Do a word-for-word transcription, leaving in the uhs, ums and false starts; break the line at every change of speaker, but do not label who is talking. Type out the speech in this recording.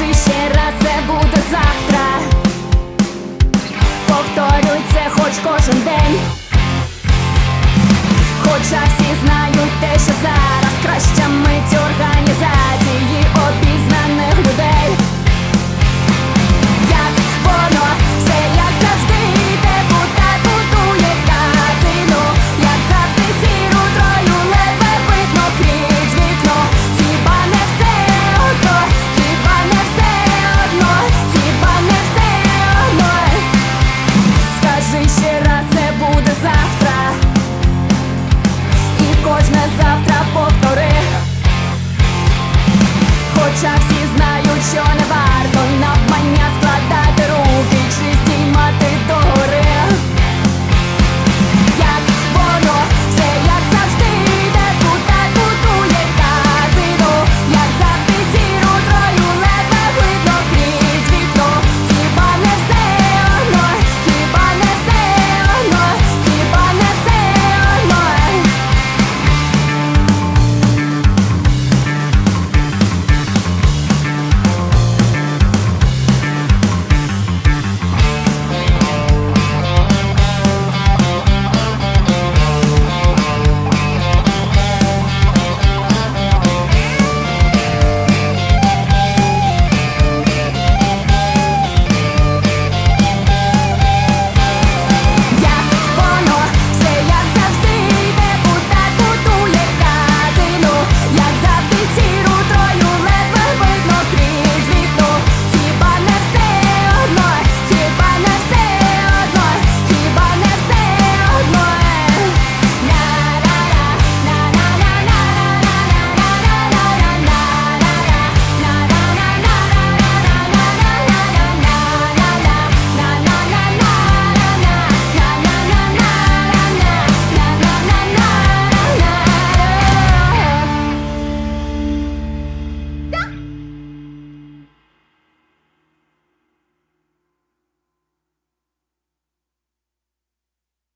Скажи ще раз, це буде завтра. Повторюй це хоч кожен день. Хоча всі знають те, що зараз краща мить організації обізнаних людей. Як воно, все як завжди, депутат будує казино. Як завжди сіру трою ледве видно крізь вікно. Хіба не все одно, хіба не все одно, хіба не все одно. Скажи ще раз, це буде завтра. І кожне завтра повтори. Хоча всі знають, що не варто.